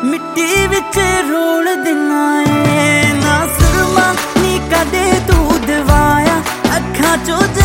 मिट्टी which role दिना है ना सुरमा नी कदे तू दवाया अखां चो